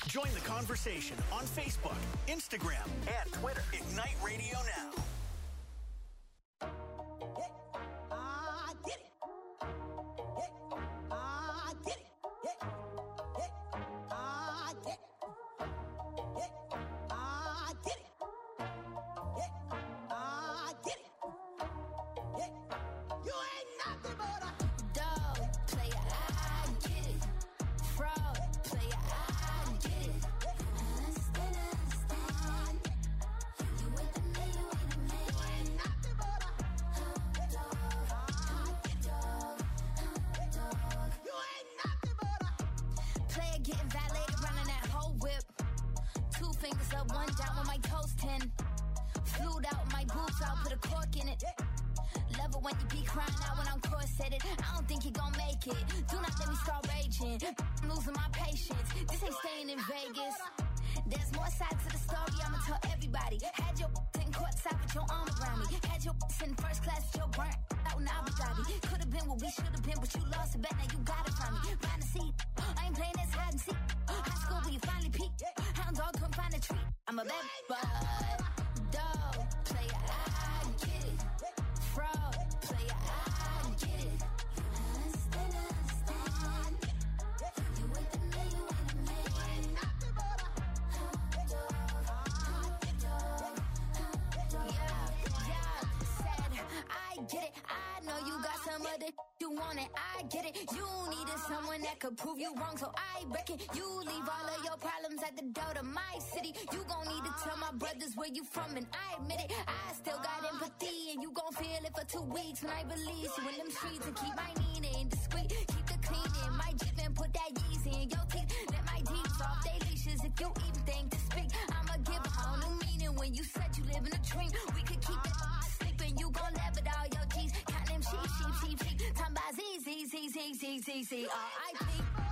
Join the conversation on Facebook, Instagram, and Twitter. Ignite Radio Now. Prove you wrong, so I reckon you leave all of your problems at the door to my city. You gon' need to tell my brothers where you from, and I admit it. I still got empathy, and you gon' feel it for 2 weeks when I release you in them streets and keep my meaning discreet. Keep the cleaning, my Jeep and put that Yeezy in your teeth. Let my Jeeps off they leashes if you even think to speak. I'ma give a whole new meaning when you said you live in a dream. We could keep it sleeping, you gon' laugh at all your G's. Count them sheep. Time by Z, R.I.P.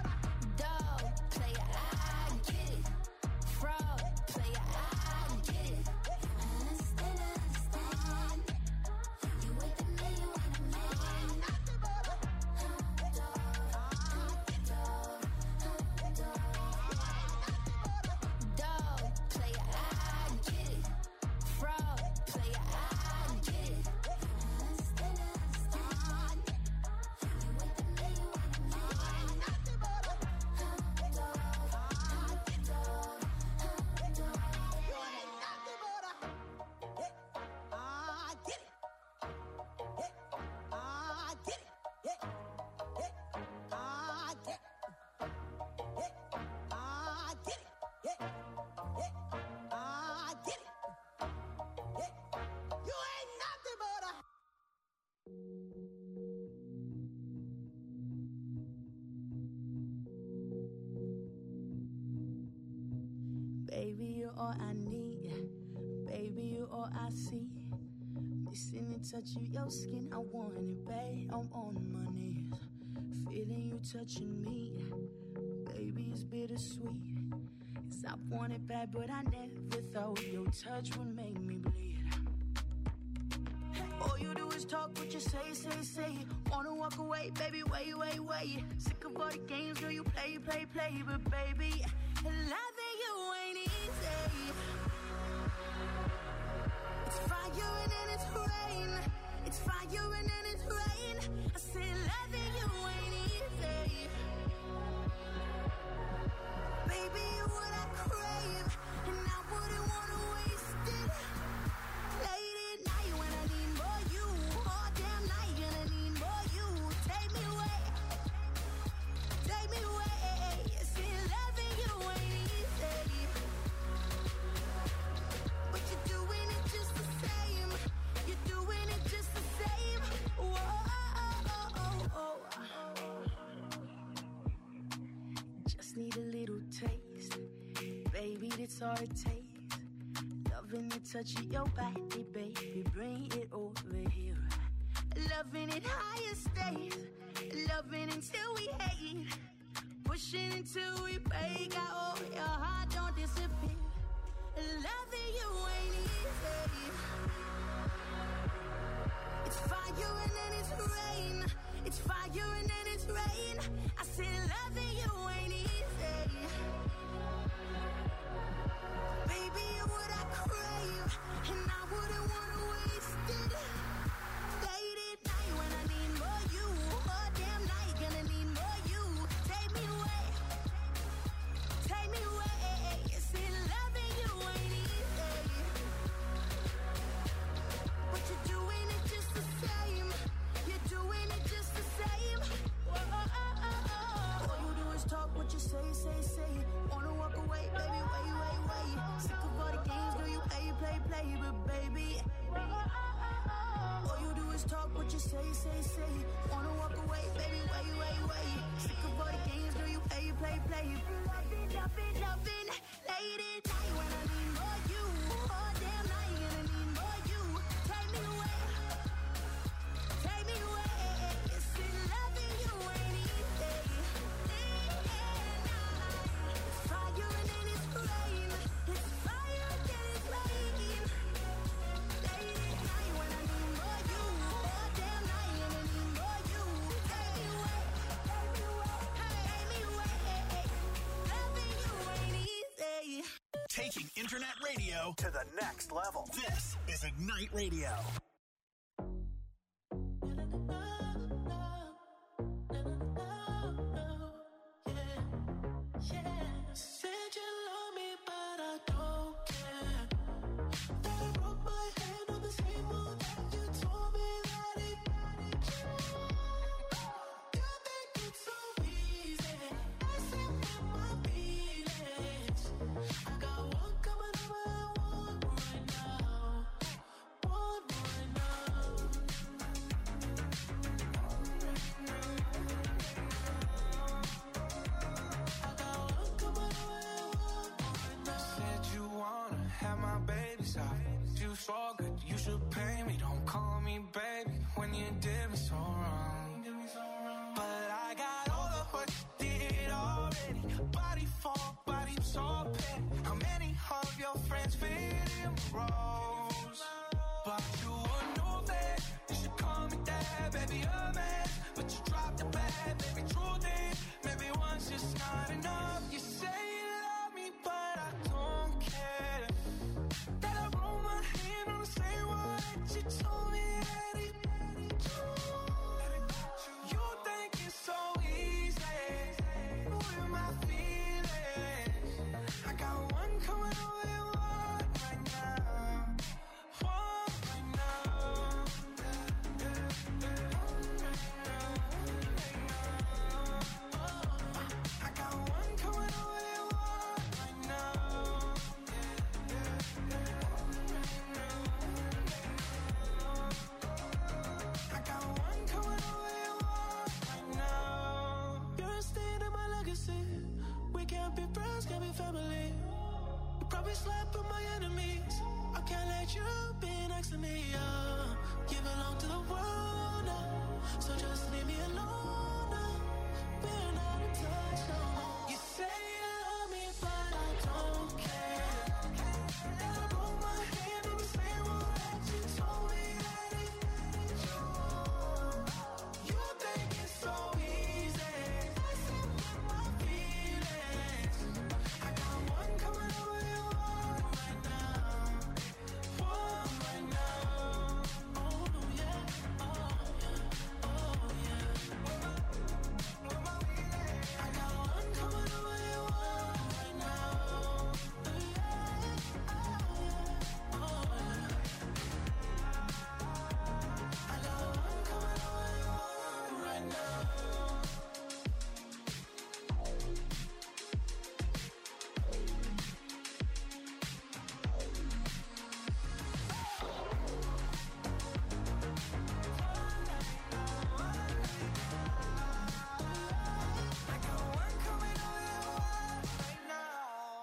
Baby, you're all I need. Baby, you're all I see. Missing the touch of your skin, I want it, babe. I'm on my knees, feeling you touching me. Baby, it's bittersweet. 'Cause I want it bad, but I never thought your touch would make me bleed. All you do is talk, what you say. Wanna walk away, baby, wait. Sick of all the games, girl, you play. But baby, loving you ain't easy. It's fire and then it's rain. It's fire and then it's rain. I said loving you ain't easy. Baby, you're what I crave, and I wouldn't wanna waste it. Late at night when I need more you, all damn night and I need more you. Take me away. See, loving you ain't easy, but you're doing it just the same. You're doing it just the same. Whoa. Just need a little taste, baby, that's all it takes. Loving the touch of your body, baby, bring it over here. Loving it higher stays, loving until we hate, pushing until we break out. Oh, your heart don't disappear. Loving you ain't easy. It's fire and then it's rain. It's fire and then it's rain. I said loving you ain't easy. say. Wanna walk away, baby, wait. Sick of all the games, girl, you play. Loving, late at night when I need more you. All damn night, gonna need more you. Take me away. It's in loving you ain't easy. Day and night. It's fire and then it's rain. It's fire and then it's rain. Late at night when I need more you. All damn night, gonna need more you. Take me away. Loving you ain't easy. Taking internet radio to the next level. This is Ignite Radio. Said you love me, but I don't care. That I broke my hand on the same one that you told me that it. You think it's so easy, messing with my feelings. I got one coming over and one right now. Said you wanna have my babies out. You so good, you should pay me. Don't call me baby when you did me so wrong. But I got all of what you did already. Body for body, so petty. How many of your friends fit in the roles? But you would know that you should call me dad, baby, a man. But you dropped the bad, baby, truth is, maybe one's just not enough. You say you love me, but I don't care. That I roll my hand on the same one that you told me that it. You think it's so easy, with my feelings. I got one coming over and one right now. One right now. I got one coming over and one right now. I got one coming over and one right now. You're a stain in my legacy. We can't be friends, can't be family. You probably slept with my enemies. I can't let you be next to me. You belong to the world now, so just leave me alone now. We're not in touch no more. You say you love me, but I don't care. And I broke my hand on the same one that you told me that it. You think it's so easy, messing with my feelings. I got one coming over and one right now. One right now. Oh yeah, oh yeah, oh yeah. I got one coming over and one right now. Oh yeah, oh yeah. I got one coming over and one right now. I got one coming over and one right now.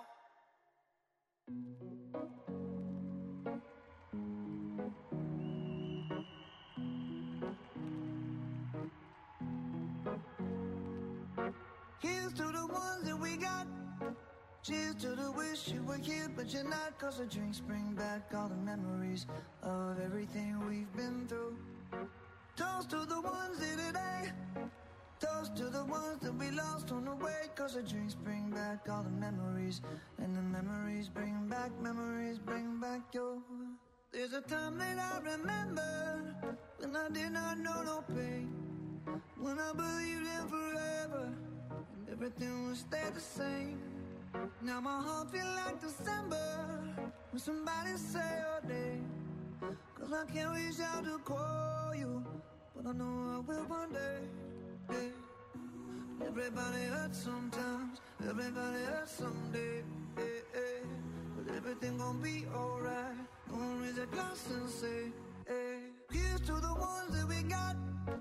Here's to the ones that we got. Cheers to the wish you were here, but you're not. Cause the drinks bring back all the memories of everything we've been through. Toast to the ones here today. Toast to the ones that we lost on the way. Cause the drinks bring back all the memories. And the memories bring back your. There's a time that I remember when I did not know no pain. When I believed in forever and everything would stay the same. Now my heart feel like December when somebody say your name. Cause I can't reach out to call you, but I know I will one day. Yeah. Everybody hurts sometimes, everybody hurts someday. Yeah. But everything gon' be alright. Gonna raise a glass and say, hey. Here's to the ones that we got.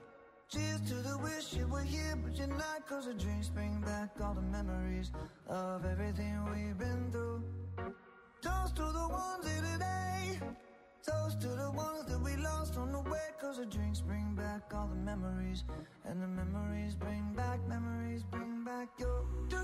Cheers to the wish you were here, but you're not. Cause the drinks bring back all the memories of everything we've been through. Toast to the ones here today. Toast to the ones that we lost on the way. Cause the drinks bring back all the memories. And the memories bring back your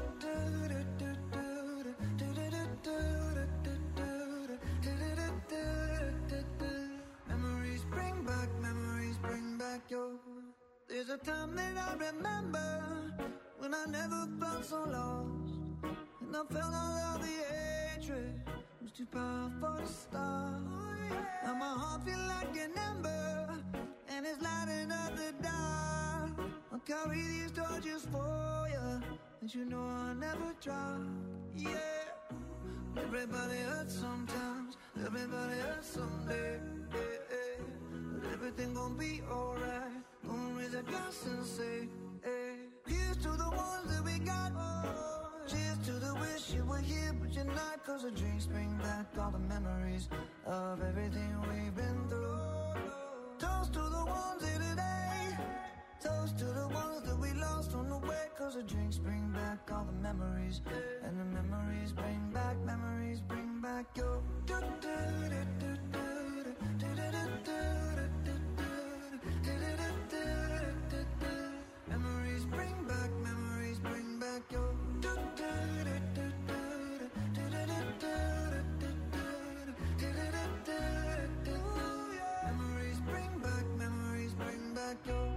memories bring back your. There's a time that I remember when I never felt so lost, and I felt all of the hatred was too powerful to stop. Now my heart feel like an ember, and it's lighting up the dark. I'll carry these torches for you, and you know I'll never drop. Yeah, everybody hurts sometimes, everybody hurts someday. Yeah, yeah. But everything gon' be alright. Gonna raise a glass and say, hey. Here's to the ones that we got. Cheers to the wish you were here, but you're not. Cause the drinks bring back all the memories of everything we've been through. Toast to the ones here today. Toast to the ones that we lost on the way. Cause the drinks bring back all the memories. And the memories bring back your. Memories bring back your. Memories bring back your.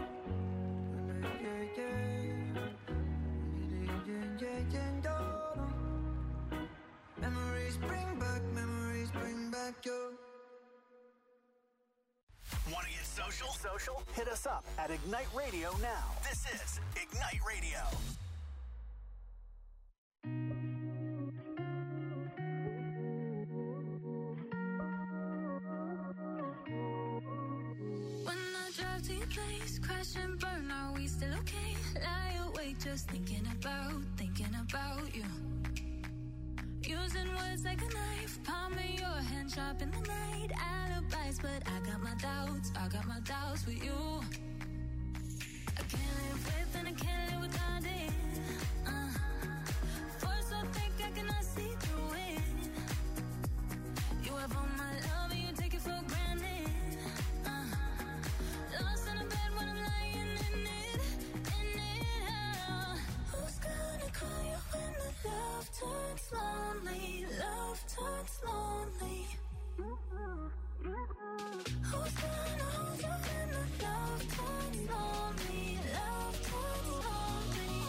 Memories bring back your. Want to get social? Hit us up at Ignite Radio now. This is Ignite Radio. When I drive to your place, crash and burn, are we still okay? Lie awake just thinking about you. Using words like a knife, palming your hand sharp in the night. Alibis, but I got my doubts with you. I can't live with and I can't live without it. Force so thick I cannot see through it. You have all my love and you take it for granted. Lost in a bed when I'm lying in it. Who's gonna call you when the love turns lonely? Love turns lonely. Who's gonna hold you when the love turns lonely? Love turns lonely.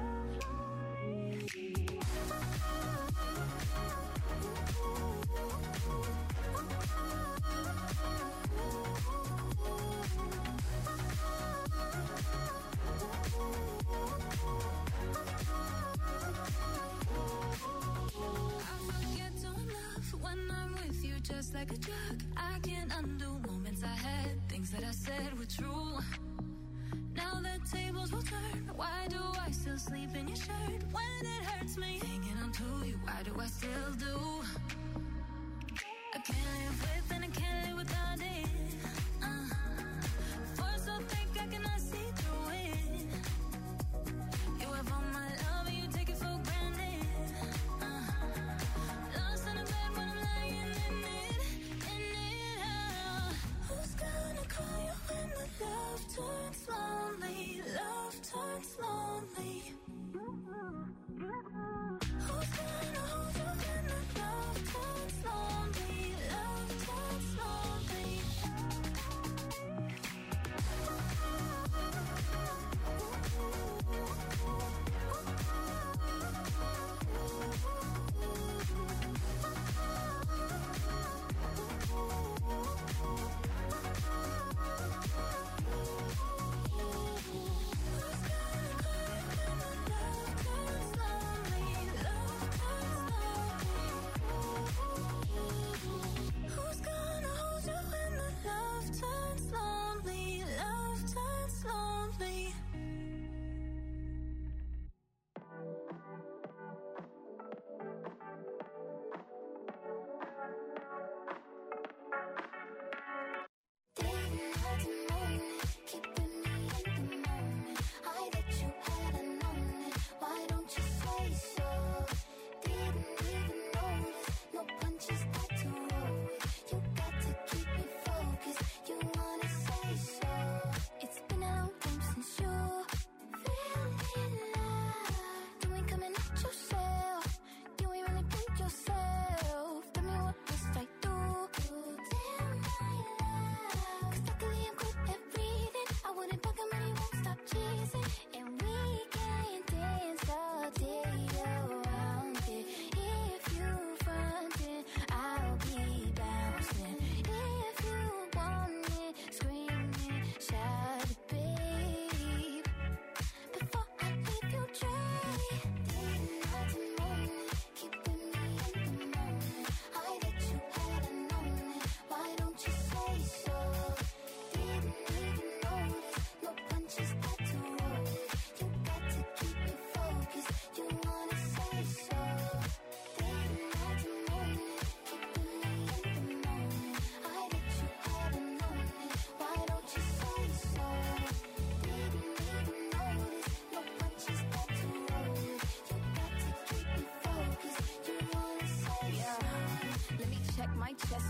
I forget to love when I'm with you, just like a drug. I can't undo moments I had, things that I said were true. Now the tables will turn. Why do I still sleep in your shirt when it hurts me? Hanging on to you, why do I still do? I can't live with and I can't live without it. Force so thick I cannot see through it. You have all my love and you take it for granted. Lost in a bed when I'm lying in it. Who's gonna call you when the love turns lonely? Love turns lonely. Who's gonna hold you when the love turns lonely? Love turns lonely.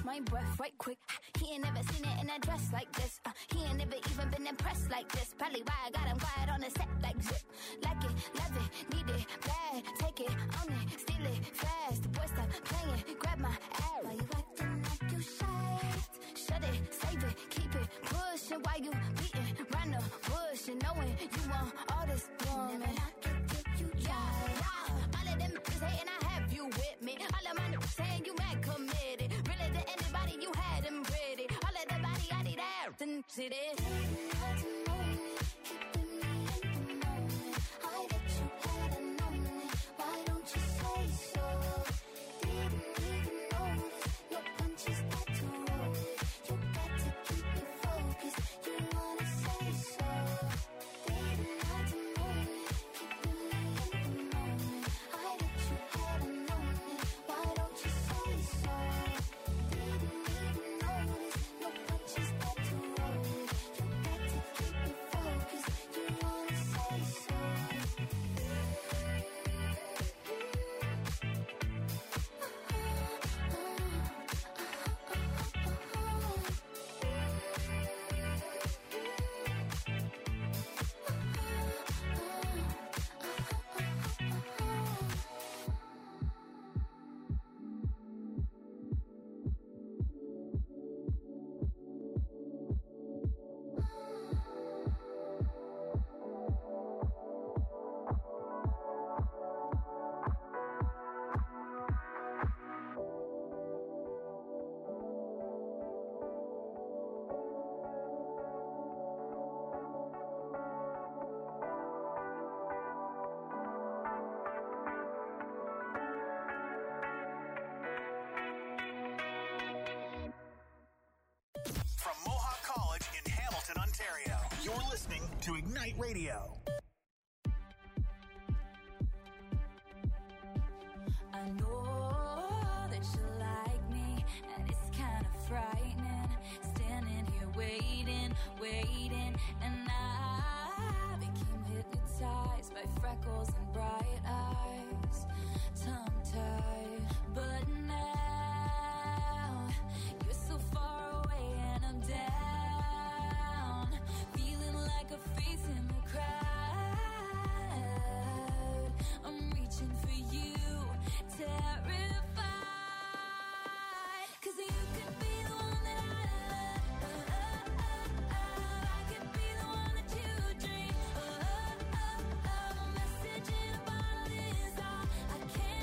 my breath right quick. He ain't never seen it in a dress like this. He ain't never even been impressed like this. Probably why I got him quiet on the set like zip. Like it, love it, need it, bad. Take it, own it, steal it, fast. The boy stop playing, grab my ass. Why you acting like you shy? Shut it, save it, keep it pushing. While you beating round the bush and knowing you want all this woman. All of them is hating, I have you with me. All of my niggas saying you mad committed. Really to anybody, you had them pretty. All of the body, I need that. Then sit it. Why don't you say so? Didn't even notice your punches got to roll. You got to keep it focused. You wanna say so? Didn't have to moan it. Keeping me in the moment. I bet you hadn't known it. Why don't you say so? Didn't even notice your punches got to roll. You got to keep it focused. You wanna say so? From Mohawk College in Hamilton, Ontario, you're listening to Ignite Radio. I know that you like me, and it's kind of frightening. Standing here waiting, and I became hypnotized by freckles and bright eyes, tongue-tied. But now you're so far away, and I'm down, feeling like a face in the crowd. I'm reaching for you, terrified, 'cause you could be the one that I love. I could be the one that you dream. A message in a bottle is all I can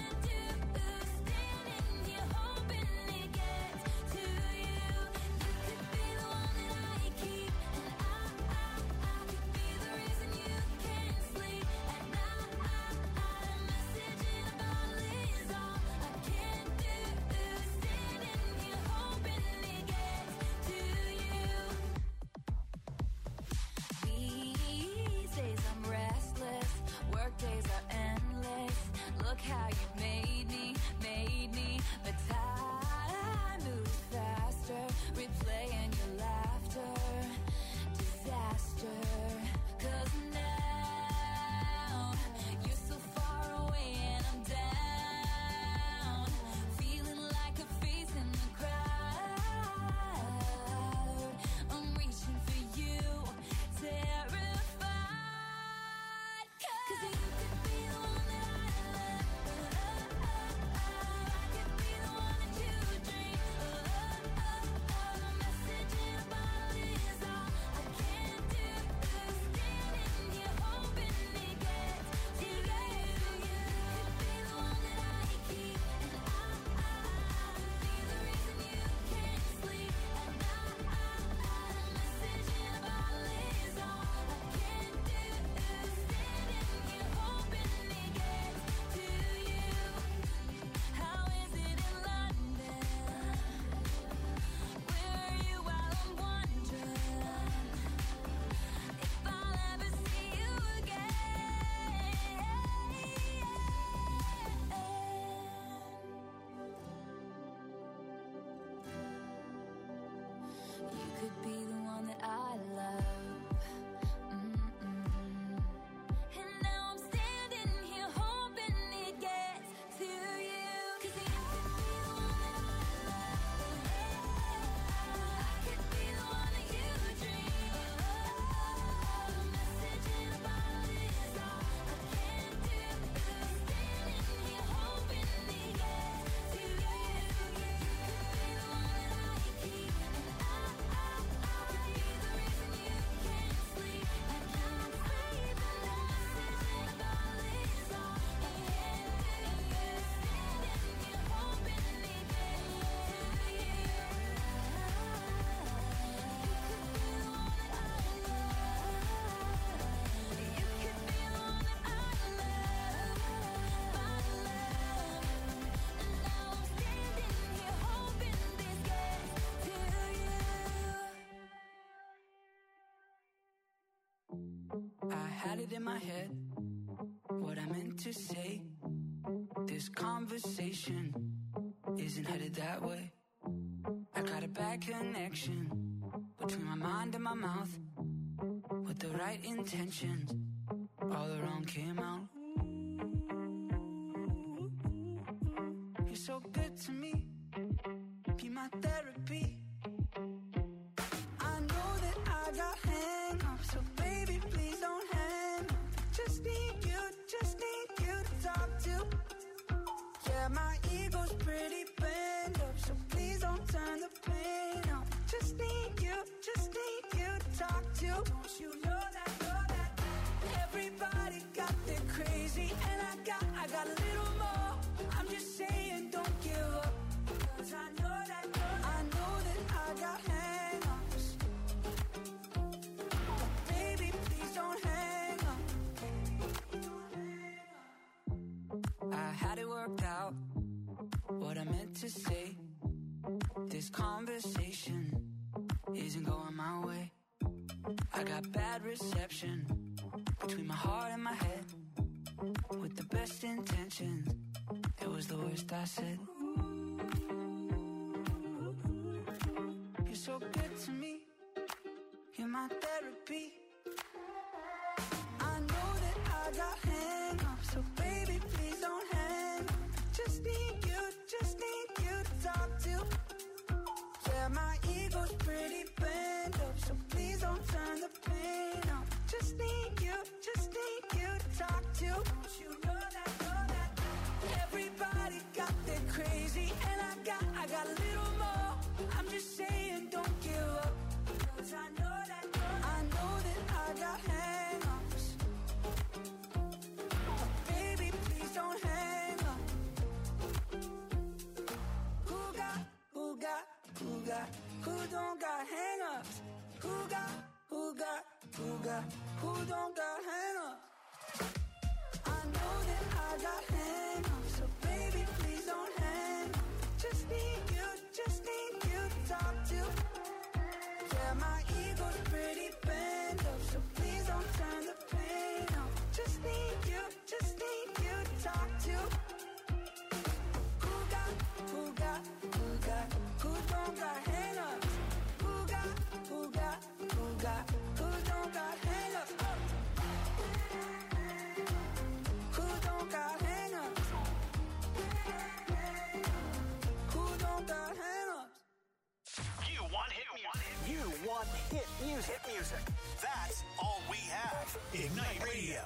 it in my head, what I meant to say. This conversation isn't headed that way. I got a bad connection between my mind and my mouth. With the right intentions, all the wrong came out. You're so good to me, be my therapy. I know that I got hang-ups, so baby, please don't hang up. Just need you to talk to. Yeah, my ego's pretty bent up, so please don't turn the pain up. Just need you to talk to. Don't you know that everybody got their crazy, and I got a little more. I'm just saying, don't give up, 'cause I know that I got hang-ups. Baby, please don't hang up. I had it worked out, what I meant to say. This conversation isn't going my way. I got bad reception between my heart and my head. With the best intentions, it was the worst I said. You're so good to me, you're my therapy. I know that I got hang-ups, so baby, please don't hang up. Just need you to talk to. Yeah, my ego's pretty bent up, so please don't turn the pain up. Just need you to talk to. Don't you know that everybody got their crazy, and I got a little more. I'm just saying, don't give up, 'cause I know that I got hang-ups. Baby, please don't hang up. Who don't got hang-ups? Who don't got hang-ups? I know that I got hang-ups, so baby, please don't hang up. Just need you to talk to. Yeah, my ego's pretty bent up, so please don't turn the pain up. Just need you to talk to. Who don't got hang-ups? Who don't got hang-ups? Oh. Who don't got hang-ups? Who don't got hang-ups? You want hit music. You want hit music. That's all we have. Ignite Radio.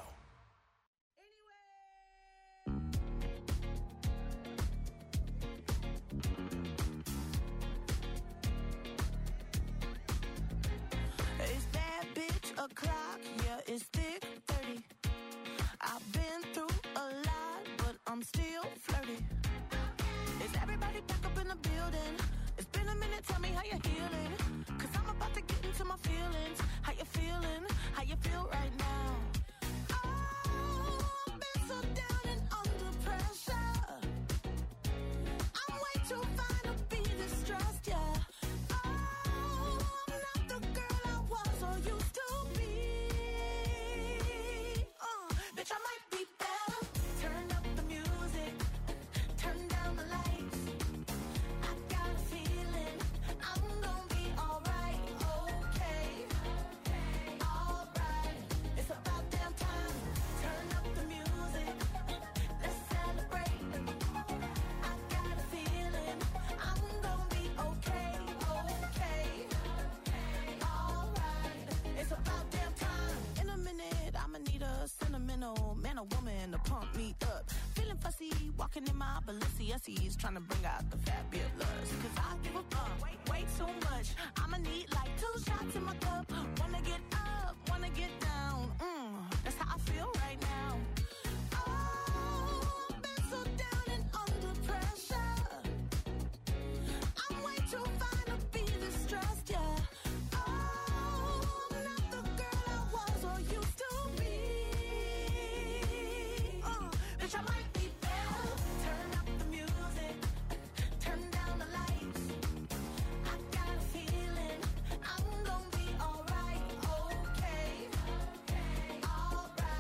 It's that bitch o'clock, yeah, it's thick 30. I've been through a lot, but I'm still flirty. Is everybody back up in the building? It's been a minute, tell me how you're healing. 'Cause I'm about to get into my feelings. How you feeling? How you feel right now? Oh, I've been so down and under pressure. I'm way too fine to be distressed, yeah. Oh, I'm not the girl I was or used to be. Bitch, I might be better. Turn up the music, turn down the lights. I got a feeling I'm gonna be alright, okay, alright. It's about damn time. Turn up the music, let's celebrate. I got a feeling I'm gonna be okay, alright. It's about damn time. In a minute, I'ma need a sentimental man or woman to pump me up. Feeling fussy, walking in my Balenciennes, trying to bring out the fat beard lust. 'Cause I give a fuck way too much. I'ma need like 2 shots in my cup. Wanna get up, wanna get down. That's how I feel right now. Oh, I've been so down and under pressure. I'm way too fine to be distressed, yeah. Oh, I'm not the girl I was or used to be. Bitch, I might be better. Turn up the music, turn down the lights. I got a feeling I'm gonna be alright, okay, alright.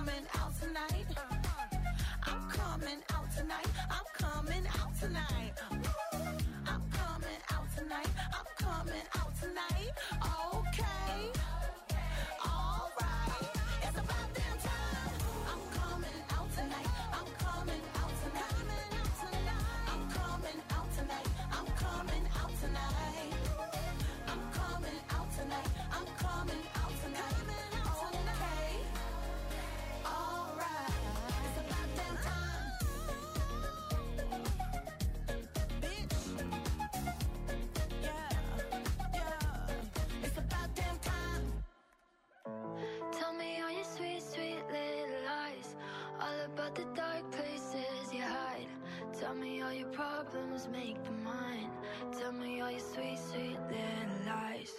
coming out tonight. I'm coming out tonight. I'm coming out tonight. I'm coming out tonight. I'm coming out tonight. Okay. All right. It's about damn time. I'm coming out tonight. I'm coming out tonight. I'm coming out tonight. I'm coming out tonight. I'm coming out tonight. I'm coming out tonight. Okay. All right. It's about damn time. Bitch. Yeah. It's about damn time. Tell me all your sweet, sweet little lies, all about the dark places you hide. Tell me all your problems, make them mine. Tell me all your sweet, sweet little lies.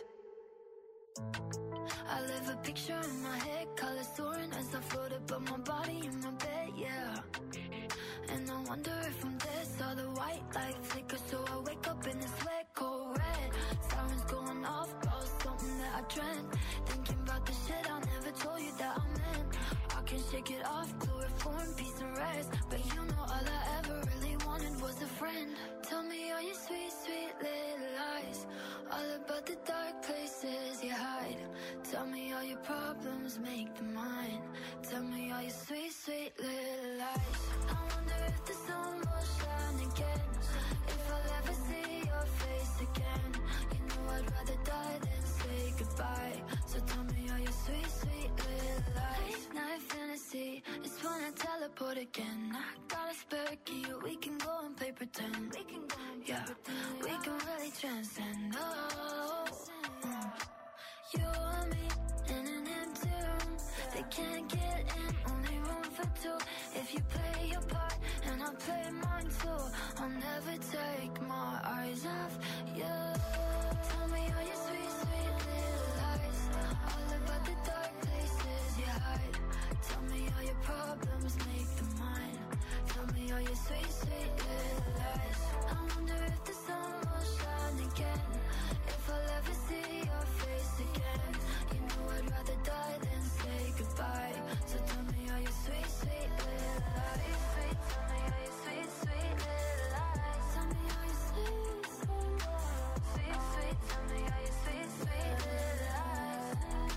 I live a picture in my head, colors soaring as I float above my body in my bed, yeah. And I wonder if I'm dead, saw the white light flicker, so I wake up in this wet, cold red. Sirens going off, about something that I dreamt. Thinking about the shit I never told you that I meant. I can shake it off, chloroform, peace and rest. But you know all I ever really wanted was a friend. Tell me all your sweet, sweet little lies, all about the dark places you hide. Tell me all your problems, make them mine. Tell me all your sweet, sweet little lies. I wonder if the sun will shine again, if I'll ever see your face again. You know I'd rather die than say goodbye. So tell me all your sweet, sweet little lies. Night fantasy, it's when I teleport again. I got a spare key, we can go and play pretend. We can go and play pretend. We can really transcend. Oh, you and me in an empty room. They can't get in, only room for two. If you play your part and I'll play mine too, I'll never take my eyes off you. Tell me all your sweet, sweet little lies, all about the dark places you hide. Tell me all your problems, make them mine. Tell me all your sweet, sweet little lies. I wonder if the sun will shine again, if I'll ever see your face again. You know I'd rather die than say goodbye. So tell me all your sweet, sweet little lies. Sweet, tell me all your sweet, sweet little lies. Tell me all your sweet, sweet, sweet, tell me all your sweet, sweet little lies.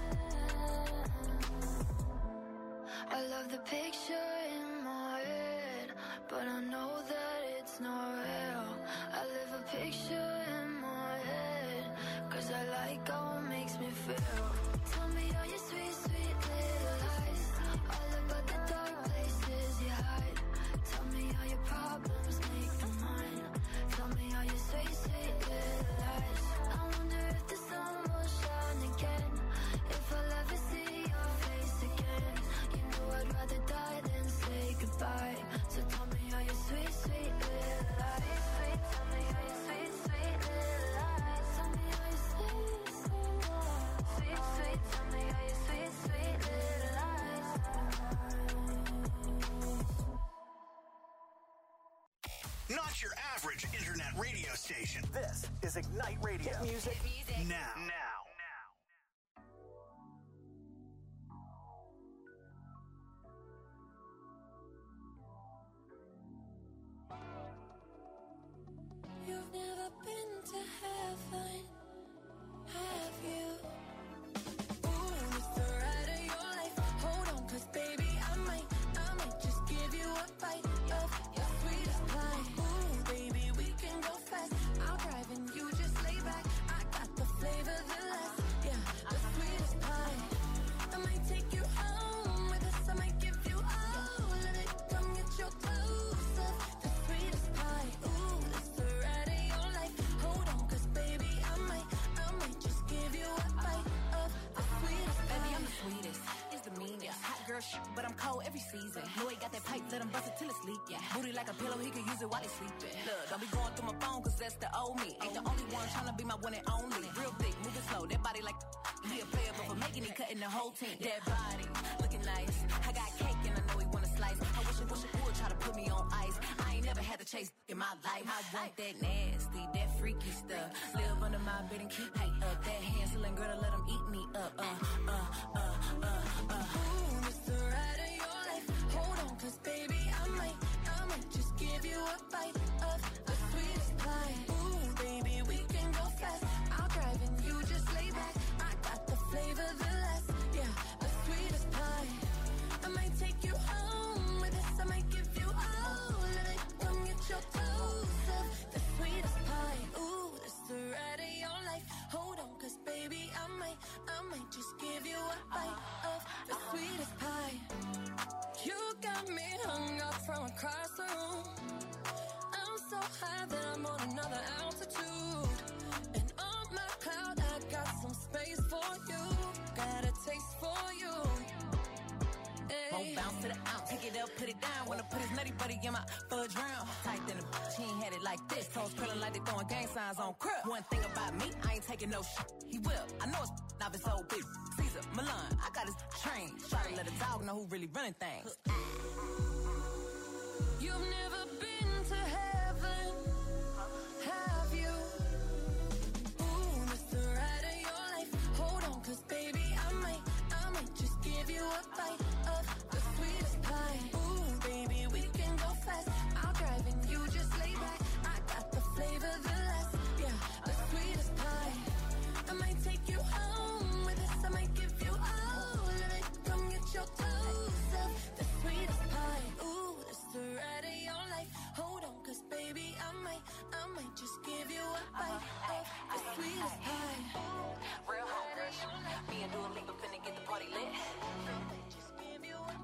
I love the picture in my head, but I know that it's not real. I live a picture in my head, 'cause I like how it makes me feel. Tell me all your sweet, sweet little lies, all about the dark places you hide. Tell me all your problems, make them mine. Tell me all your sweet, sweet little lies. I wonder if the sun will shine again, if I'll ever see your face again. You know I'd rather die than say goodbye. So tell me all your sweet, sweet little lies. Sweet, tell me all your sweet, sweet little lies. Tell me all your sweet, sweet, sweet, tell me all your sweet, sweet little lies. Not your average internet radio station. This is Ignite Radio. Hit music now. You've never been to heaven, have you? Ooh, it's the ride of your life. Hold on, 'cause baby, I might just give you a bite of your sweetest pie. Ooh, baby, we can go fast. I'll drive and you just lay back. I got the flavor, the last, yeah, the sweetest pie. I might take you home with us. I might give you all of it. Come get your clothes off. The sweetest pie. Ooh, it's the ride of your life. Hold on, 'cause baby, I might just give you a bite of the sweetest pie. Baby, I'm the sweetest. It's the meanest. Hot girl shit, but I'm cold every season. Know he got that pipe, let him bust it till it's leak. Yeah. Booty like a pillow, he could use it while he's sleeping. Look, don't be going through my phone, 'cause that's the old me. Ain't the only one tryna be my one and only. Real thick, moving slow, that body like he a player, but for making it, cutting the whole team. That body, looking nice. I got cake and I know he wanna slice. I wish it would try to put me on ice. I ain't never had to chase in my life. I want that nasty, that freaky stuff. Live under my bed and keep me up. That Hansel and Gretel, let him eat me up. Ooh, it's the ride of your might just give you a bite of the sweetest pie. You got me hung up from across the room. I'm so high that I'm on another altitude. And on my cloud, I got some space for you. Got a taste for you. Won't bounce to the ounce, pick it up, put it down. Wanna put his nutty buddy in my fudge round. Tight than a bitch, he ain't had it like this. Toes curling like they throwing gang signs on crib. One thing about me, I ain't taking no shit. He will, I know it's not his old bitch. Caesar, Milan, I got his train. Try to let a dog know who really running things. You've never been to heaven, have you? Ooh, it's the ride of your life. Hold on, cause baby, I might just give you a bite of the sweetest pie. Ooh, baby, we can go fast. I'll drive and you just lay back. I got the flavor, the last, yeah, the sweetest pie. I might take you home with us. I might give you all of it. Come get your toes up, the sweetest pie. Ooh, it's the ride of your life. Hold on, cause baby, I might just give you a bite of the sweetest pie. Real hungry. Me and Dua Lipa finna get the party lit. Just give you a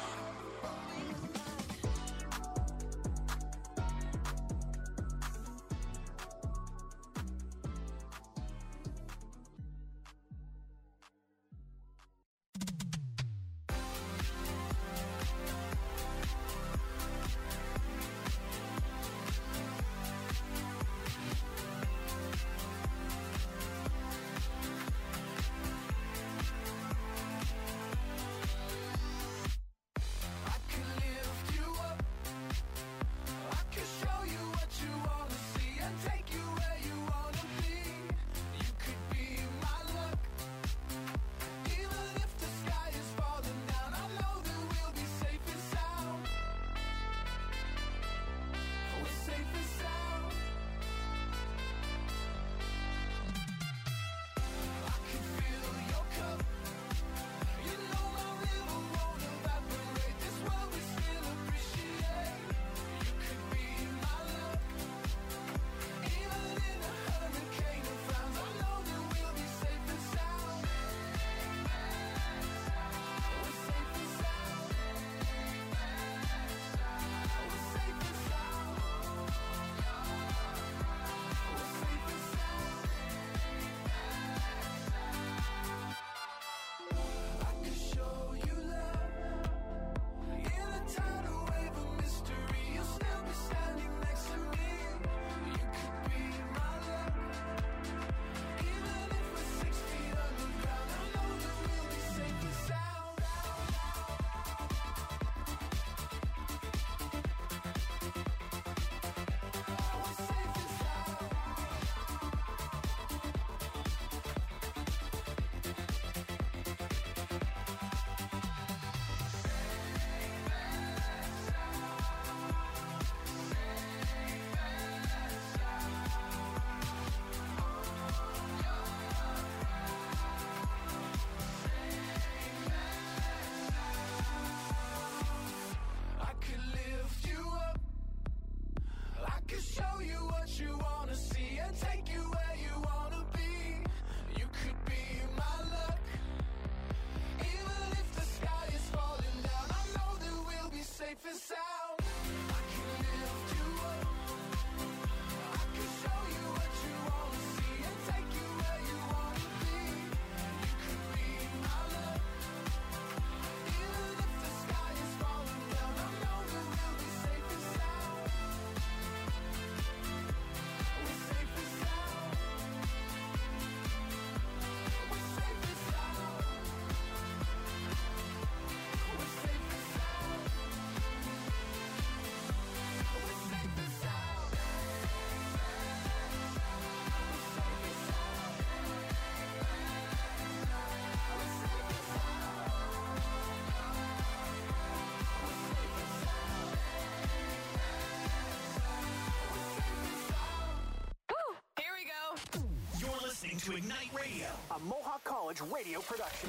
To Ignite Radio, a Mohawk College radio production.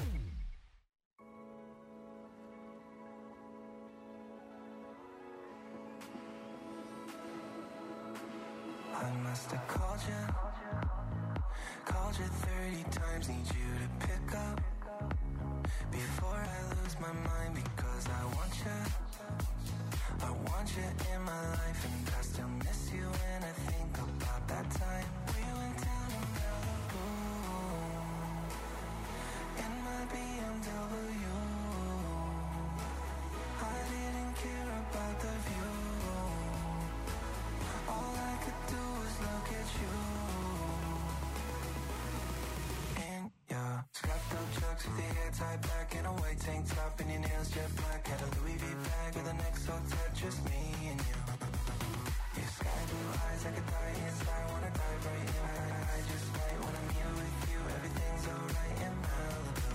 I must have called you, called you 30 times, need you to pick up before I lose my mind, because I want you in my life, and I still miss you when I think about that time we went down to Malibu in my BMW. I didn't care about the view, all I could do was look at you. And your strapped up chucks with your hair tied back in a white tank top and your nails jet black. Had a Louis V bag with an XO tat, just me and you. Your sky blue eyes, I could die inside, wanna dive right in. I just might when I'm here with you, everything's alright in Malibu.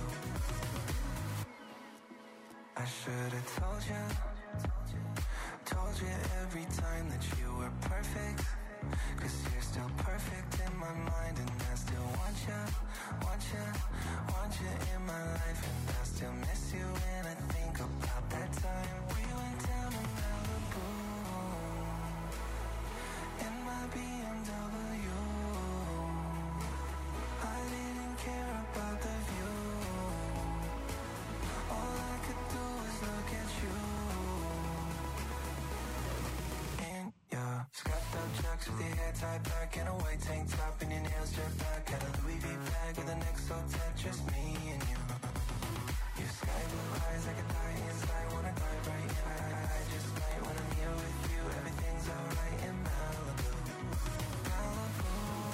I should've told you every time that you were perfect, 'cause you're still perfect in my mind, and I still want you in my life, and I still miss you when I think about that time we went down to Malibu in my BMW. I didn't care about the view, all I could do was look at you. And your strapped up chucks with your hair tied back in a white tank top and your nails jet black. Had a Louis V bag with an XO tat, just me and you. Your sky blue eyes, I could die inside, wanna dive right in. I just might when I'm here with you, everything's alright in Malibu. Malibu.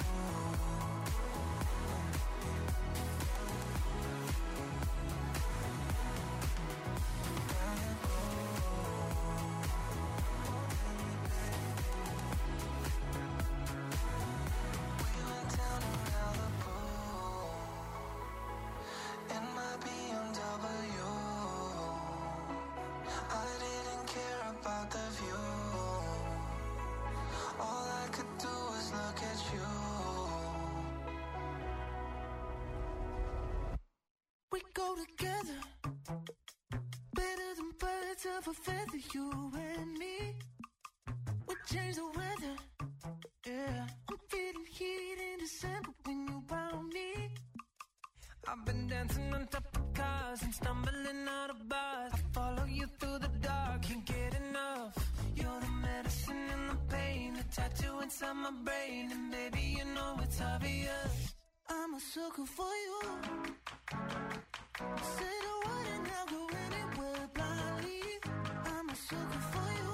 We go together, better than birds of a feather, you and me. We change the weather, yeah. I'm feeling heat in December when you found me. I've been dancing on top of cars and stumbling out of bars. I follow you through the dark, can't get enough. You're the medicine and the pain, the tattoo inside my brain, and baby you know it's obvious. I'm a sucker for you. Say the word and I'll go anywhere blindly. I'm a sucker for you.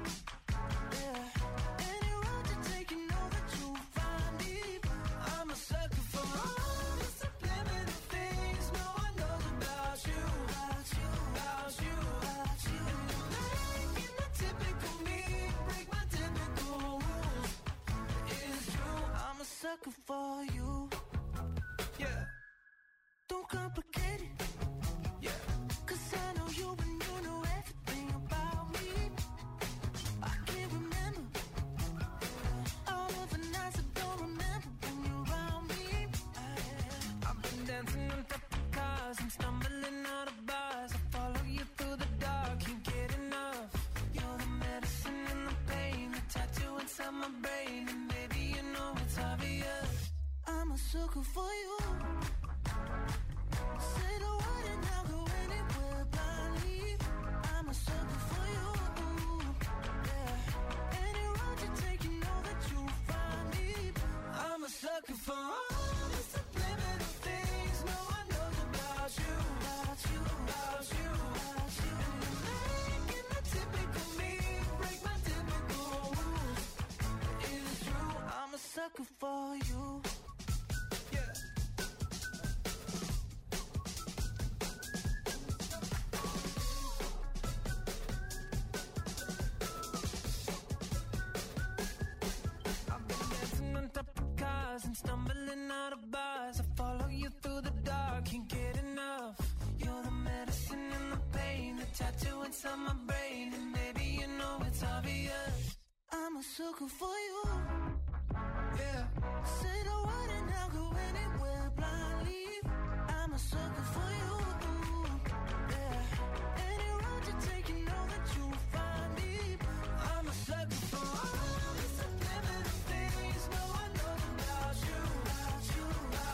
Yeah. Any road you take, you know that you'll find me. I'm a sucker for all the subliminal things no one knows about you. About you, about you, about you. And you're making the typical me break my typical rules. It's true, I'm a sucker for you. Yeah. Don't complicate it. Yeah. 'Cause I know you and you know everything about me. I can't remember all of the nights I don't remember when you're around me. I've been dancing on top of cars and stumbling out of bars. I follow you through the dark, can't get enough. You're the medicine and the pain, the tattoo inside my brain, and baby you know it's obvious. I'm a sucker for you. Say the word and I'll go anywhere blindly. I'm a sucker for you. Yeah. Any road you take, you know that you'll find me. I'm a sucker for all the subliminal things no one knows about you. About you, about you, about you. And you're making the typical me break my typical rules. It's true, I'm a sucker for you. Yeah. And stumbling out of bars, I follow you through the dark, can't get enough. You're the medicine and the pain, the tattoo inside my brain, and baby you know it's obvious. I'm a sucker for you. Yeah. Say the word and I'll go anywhere blindly. I'm a sucker for you. Yeah. Any road you take, you know that you'll find me. I'm a sucker for all the subliminal things no one knows about you. About you, about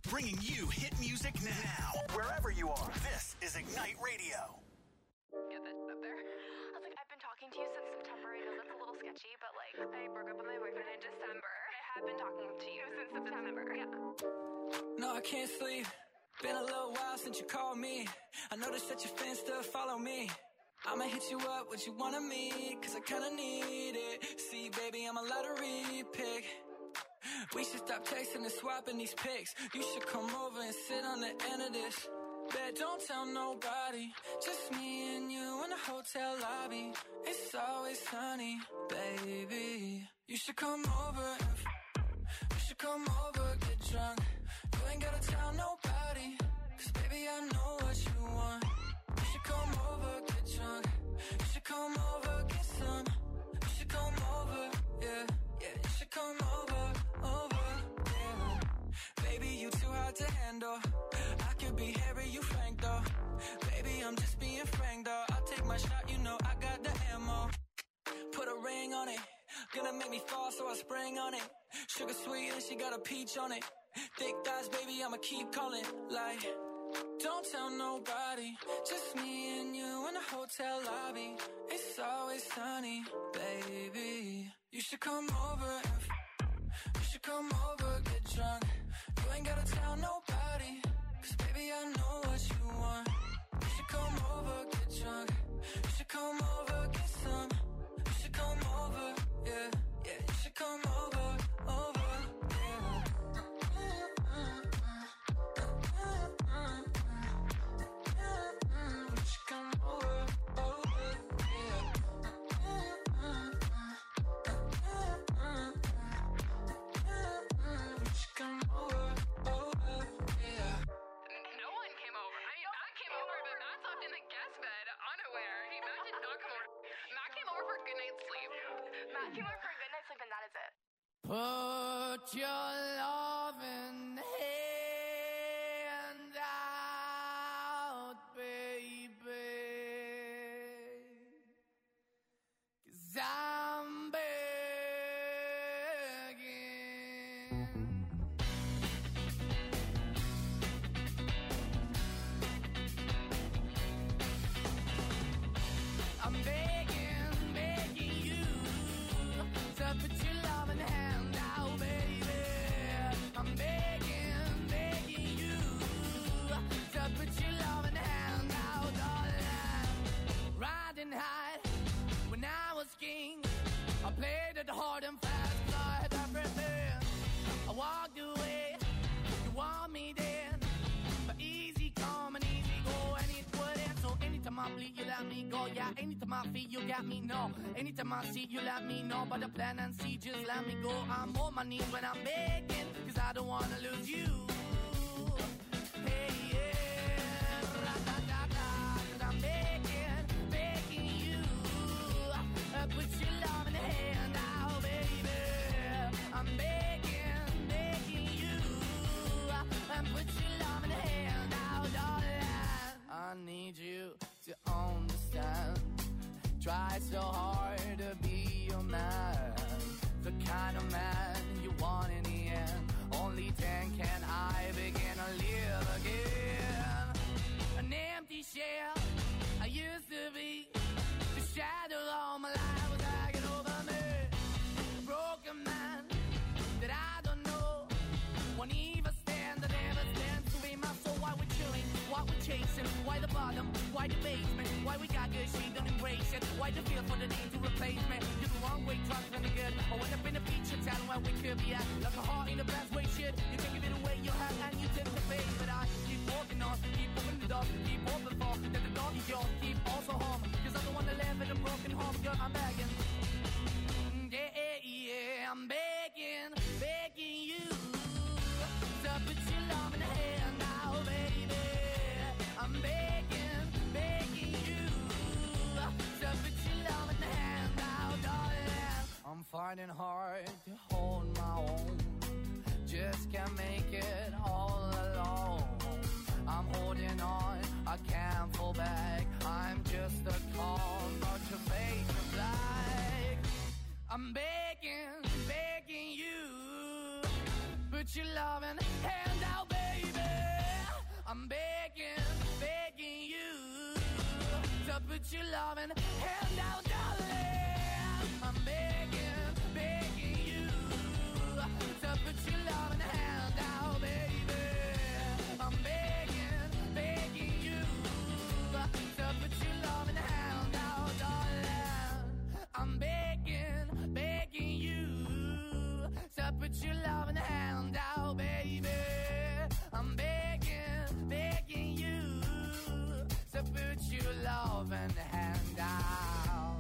bringing you hit music now. Wherever you are, this is Ignite Radio. Get that up there. I was like, I've been talking to you since September. I know that's a little sketchy, but like, I broke up with my boyfriend in December. I have been talking to you since September. Yeah. No, I can't sleep. Been a little while since you called me. I noticed that your fans still follow me. I'ma hit you up, what you wanna meet, cause I kinda need it. See, baby, I'm a lottery pick. We should stop texting and swapping these pics. You should come over and sit on the end of this. Bet don't tell nobody, just me and you in the hotel lobby. It's always sunny, baby. You should come over, you should come over, get drunk. You ain't gotta tell nobody, cause baby I know what you want. You should come over, get drunk. You should come over, get some. You should come over, yeah, yeah. You should come over, yeah. Baby, you too hard to handle. I could be Harry, you Frank though. Baby, I'm just being frank though. I'll take my shot, you know I got the ammo. Put a ring on it, gonna make me fall, so I spring on it. Sugar sweet and she got a peach on it. Thick thighs, baby, I'ma keep calling. Like, don't tell nobody, just me and you in the hotel lobby. It's always sunny, baby. You should come over, you should come over, get drunk. You ain't gotta tell nobody, cause baby I know what you want. You should come over, get drunk. You should come over, get some. You should come over, yeah, yeah. You should come over, yeah. You should come over, yeah. You should come over, yeah. No one came over. I mean, Matt came over, but Matt slept in the guest bed, unaware. Matt did not come over. Matt came over for a good night's sleep. Matt came over for a good night's sleep, and that is it. Put your loving hand out, baby, 'cause I'm begging. I'm begging, begging you to put your loving hand out, baby. I'm begging, begging you to put your loving hand out, darling. Riding high when I was king, I played it hard and fast, I had everything. I walked away, you want me then, but easy come and easy go, and it wouldn't. So anytime I bleed, you let me go. Yeah, anytime I feel, you got me, no. Anytime I see, you let me know. But the plan and see, just let me go. I'm on my knees when I'm begging, 'cause I don't wanna lose you. Hey, yeah, ra-da-da-da, 'cause I'm begging, begging you. Put your love in the hand out, baby. I'm begging, begging you. Put your love in the hand out, darling. I need you to understand. Try so hard to be your man, the kind of man you want in the end. Only then can I begin to live again. An empty shell I used to be, the shadow all my life was hanging over me. A broken man that I don't know, won't even stand, I never stand to be my soul. Why we chilling, why we chasing, why the bottom, why the basement, why we got good, she don't embrace it, why the feel for the need to replace me. You're the wrong way, trying to be good, I went up in the feature town where we could be at, like a heart in the best way, shit. You can give it away, you have, and you tend to pay, but I keep walking on, keep moving the dog, keep open for, that the dog is yours, keep also home, 'cause I don't wanna live in a broken home, girl, I'm begging. Yeah, yeah, I'm begging, begging you to put your love in the hand now, baby. I'm begging, begging you to put your love in the hand now, darling. I'm finding hard to hold my own, just can't make it all alone. I'm holding on, I can't fall back. I'm just a call, but your face is black. I'm begging, begging you, put your loving hand out, baby. I'm begging, begging you to put your loving hand out, darling. I'm begging, begging you to put your loving hand out, baby. I'm begging, begging you to put your loving hand out, darling. I'm begging, begging you to put your loving hand out, baby. I'm begging, begging you to put your loving hand out.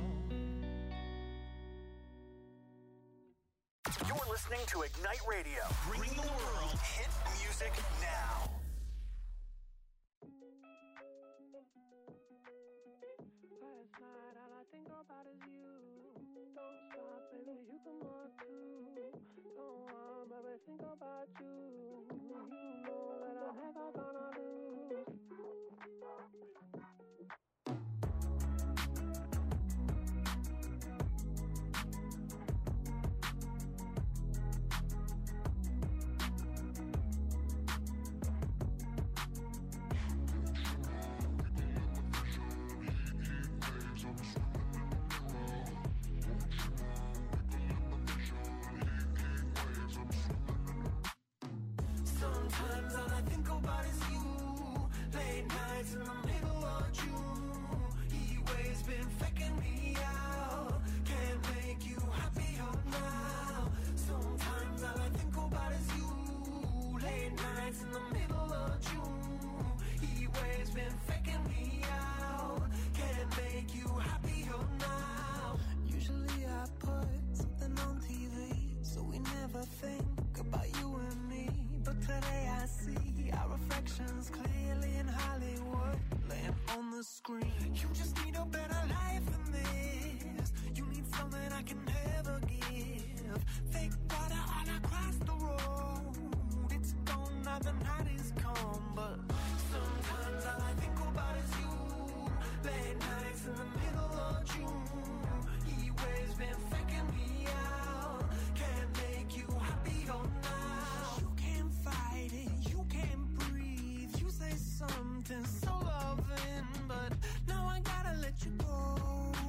You're listening to Ignite Radio, bringing the world hit music now. Last night, all I think about is you. Don't stop, baby, you can walk too. Don't want, baby, think about you. You know that I'm never gonna lose. Sometimes all I think about is you. Late nights in the middle of June. He waves been faking me out. Can't make you happier now. Sometimes all I think about is you. Late nights in the middle of June. He waves been faking me out. Can't make you happier now. Usually I put something on TV, so we never think about you and me. But today I see our reflections clearly in Hollywood, laying on the screen. You just need a better life than this. You need something I can never give. Fake water all across the road. It's gone now, the night is come. But sometimes all I think about is you. Late nights in the middle of June. He waves been faking me out. Can't make you happier now. You can't fight it, you can't breathe. You say something so loving, but now I gotta let you go.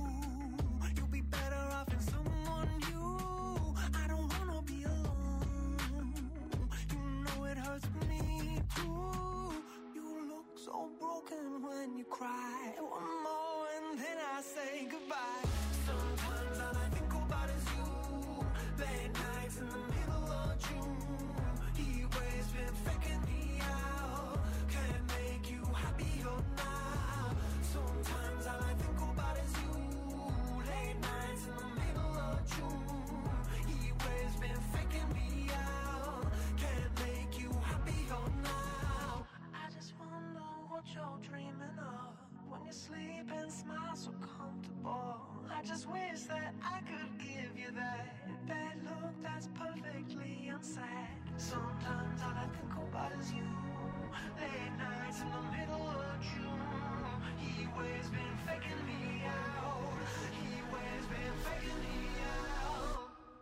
You'll be better off in someone new. I don't wanna be alone. You know it hurts me too. You look so broken when you cry. One more and then I say goodbye. Sometimes all I think about is you. Late nights in the middle of June. He waves been faking me out. Can't make you happier now. Sometimes all I think about is you. Late nights in the middle of June. He waves been faking me out. Can't make you happier now. I just wonder what you're dreaming of when you sleep and smile so comfortable. I just wish that I could give you that look that's perfectly unsaid. Sometimes all I think about is you. Late nights in the middle of June. He waves been faking me out. He waves been faking me out.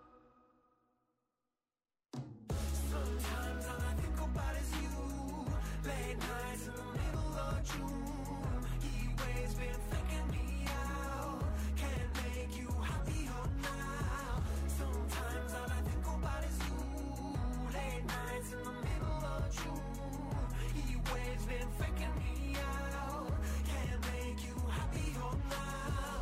Sometimes all I think about is you. Late nights in the middle of June. He waves been faking me out. Can't make you happier now. Sometimes all I think about is you. Late nights in the middle of June. He waves been faking me out. Can't make you happier now.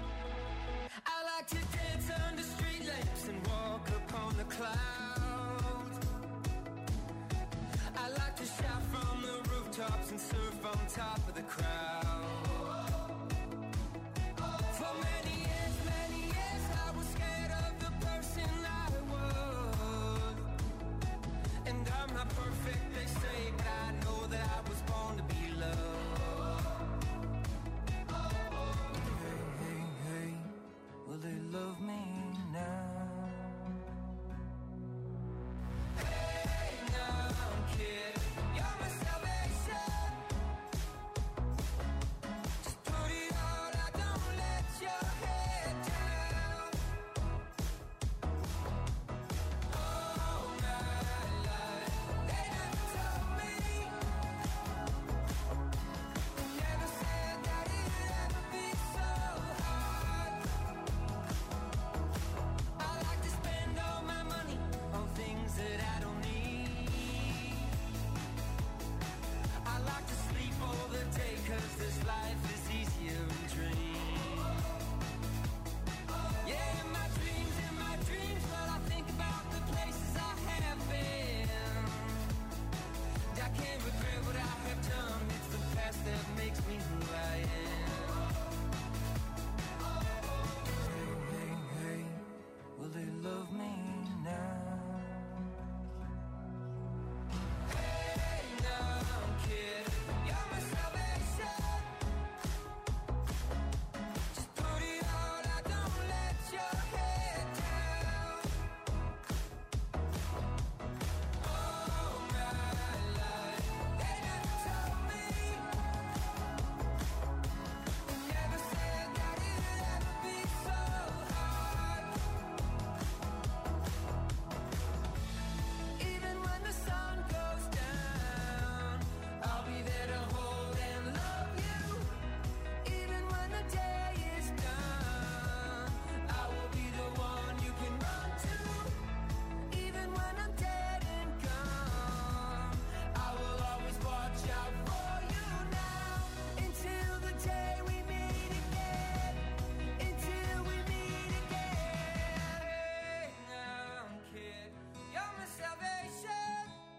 like to dance under street lamps and walk upon the clouds. and surf on top of the crowd. For many years I was scared of the person I was. And I'm not perfect, they say, but I know that I was born to be loved. Hey, will they love me now? Hey, now, kid, you're my salvation. Just put it all out, don't let your head down. All my life, they never told me, they never said that it'd ever be so hard. I like to spend all my money on things that I don't need. I like to sleep all the day, 'cause this life is easier in dreams. Yeah, in my dreams, but I think about the places I have been. I can't regret what I have done, it's the past that makes me who I am. Hey, will they love me now? Hey, now, kid, you're my salvation. Just put it all out, don't let your head down. All my life, they never told me, they never said that it'd ever be so hard. Even when the sun goes down, I'll be there to hold and love you. Even when the day is done, I will be the one you can run to. Even when I'm dead and gone, I will always watch out for you now. Until the day we meet again. Until we meet again. Hey, now, kid, you're my salvation.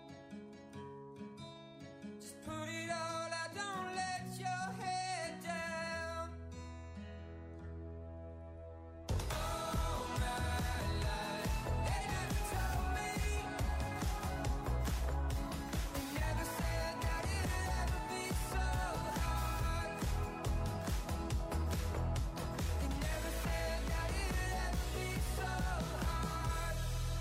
Just put it all out, don't let your head down. All my life, they never told me, they never said that it'd ever be so hard. They never said that it'd ever be so hard.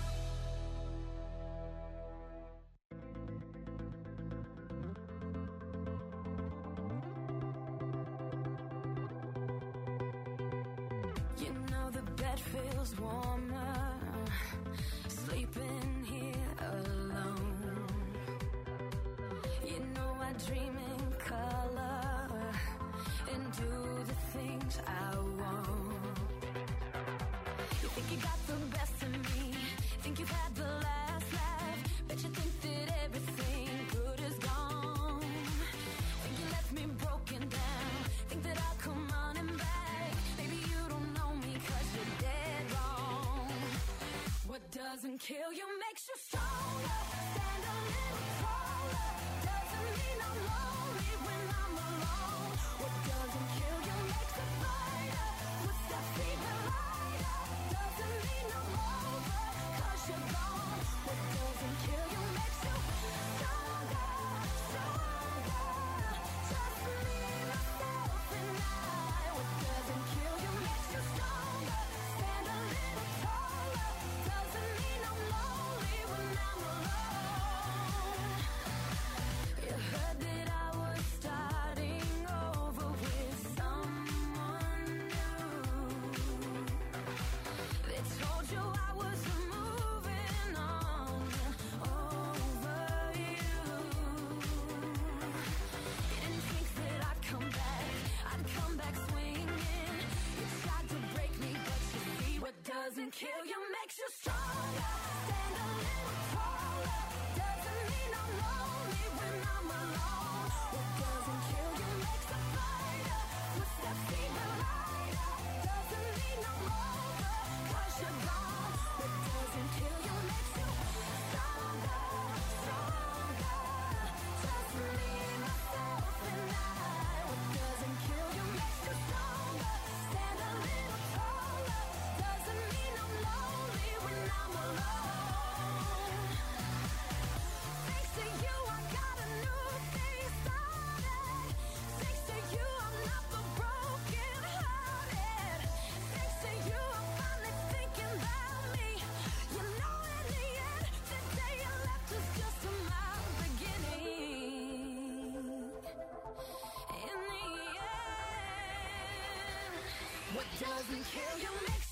You know the bed feels warmer, sleeping here alone. You know I dream in color and do the things I want. You think you got the best of me, think you've had the last laugh, bet you think that everything good is gone. Think you left me broken down, think that I'll come running back. Maybe you don't know me 'cause you're dead wrong. What doesn't kill you makes you stronger. Stand a little taller. Doesn't mean I'm lonely when I'm alone. What doesn't kill you makes a fighter. Footsteps even lighter. Doesn't mean I'm over 'cause you're gone. What doesn't kill you makes you stronger, stronger. Just me, myself, and I. What doesn't kill you makes you stronger. Stand a little taller. Doesn't mean I'm lonely when I'm alone. You heard that I was starting over with someone new. They told you I was moving on over you. You didn't think that I'd come back swinging. You tried to break me, but you see what doesn't kill you makes you stronger. Stand a little taller. Doesn't mean I'm lonely when I'm alone. What doesn't kill you makes a fighter. Footsteps even lighter. Doesn't mean I'm over 'cause you're gone. What doesn't kill you makes you stronger, stronger. Just me, myself. doesn't kill you, makes